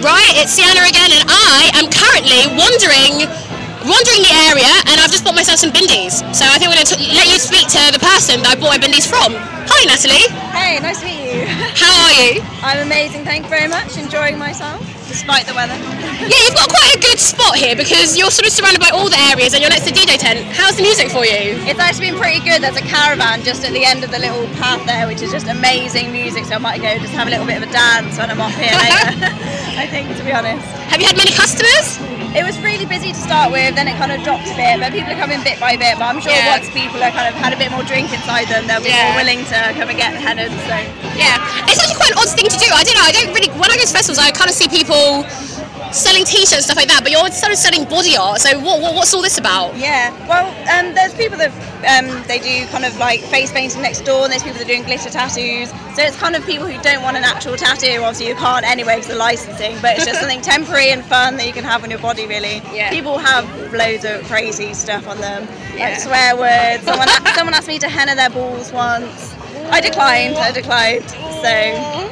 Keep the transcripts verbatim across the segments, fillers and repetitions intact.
Right, it's Sienna again, and I am currently wandering, wandering the area, and I've just bought myself some bindies. So I think we're going to let you speak to the person that I bought my bindies from. Hi, Natalie. Hey, nice to meet you. How are you? I'm amazing, thank you very much. Enjoying myself, despite the weather. Yeah, you've got quite a good spot here because you're sort of surrounded by all the areas and you're next to the D J tent. How's the music for you? It's actually been pretty good. There's a caravan just at the end of the little path there, which is just amazing music, so I might go just have a little bit of a dance when I'm off here later, I think, to be honest. Have you had many customers? It was really busy to start with, then it kind of dropped a bit, but people are coming bit by bit, but I'm sure Yeah. once people are kind of had a bit more drink inside them, they'll be Yeah. more willing to come and get hennas, so. Yeah, it's actually quite an odd thing to do. I don't know, I don't really, when I go to festivals, I kind of see people selling t-shirts and stuff like that, but you're sort of selling body art, so what, what what's all this about? Yeah, well, um, there's people that um, they do kind of like face painting next door, and there's people that are doing glitter tattoos, so it's kind of people who don't want an actual tattoo. Obviously you can't anyway because of licensing, but it's just something temporary and fun that you can have on your body, really. Yeah. People have loads of crazy stuff on them, Yeah. like swear words. Someone, someone asked me to henna their balls once. I declined, I declined, so...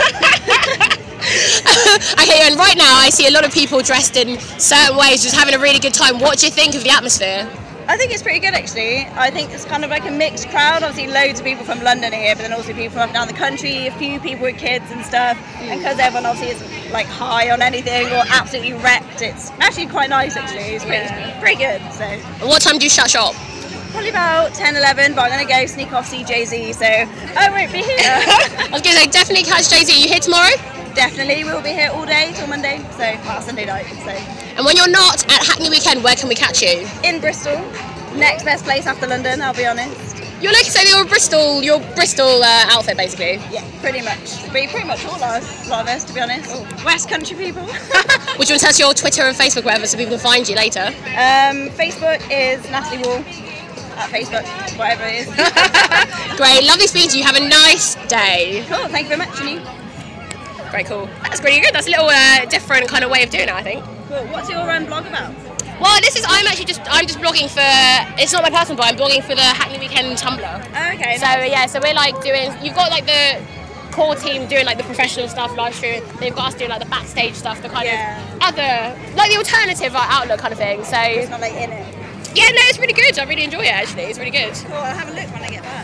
Okay, and right now I see a lot of people dressed in certain ways, just having a really good time. What do you think of the atmosphere? I think it's pretty good, actually. I think it's kind of like a mixed crowd. Obviously loads of people from London are here, but then also people from up and down the country, a few people with kids and stuff. Mm. And because everyone obviously isn't like high on anything or absolutely wrecked, it's actually quite nice, actually. It's pretty, Yeah. pretty good. So What time do you shut shop? probably about ten, eleven, but I'm going to go sneak off see Jay-Z, so I won't be here. I was going to say, definitely catch Jay-Z. Are you here tomorrow? Definitely, we'll be here all day till Monday, so well, Sunday night. So And when you're not at Hackney Weekend, where can we catch you? in Bristol, next best place after London, I'll be honest. You're like, so you're Bristol, your Bristol uh, outfit, basically. Yeah, pretty much. Pretty, pretty much all of us, a lot of us, to be honest. West Country people. Would you want to tell us your Twitter and Facebook, whatever, so people can find you later? Um, Facebook is Natalie Wall. At Facebook, whatever it is. Great, lovely speaking to you. Have a nice day. Cool, thank you very much, Janine. Very cool. That's pretty good. That's a little uh, different kind of way of doing it, I think. Cool. What's your um, blog about? Well, this is, I'm actually just, I'm just blogging for, it's not my personal blog, I'm blogging for the Hackney Weekend Tumblr. Oh, okay. So yeah, so we're like doing, you've got like the core team doing like the professional stuff, live streaming, they've got us doing like the backstage stuff, the kind Yeah. of other, like the alternative like, outlook kind of thing. So It's not like in it. yeah, no, it's really good. I really enjoy it actually, it's really good. Cool, I'll have a look when I get back.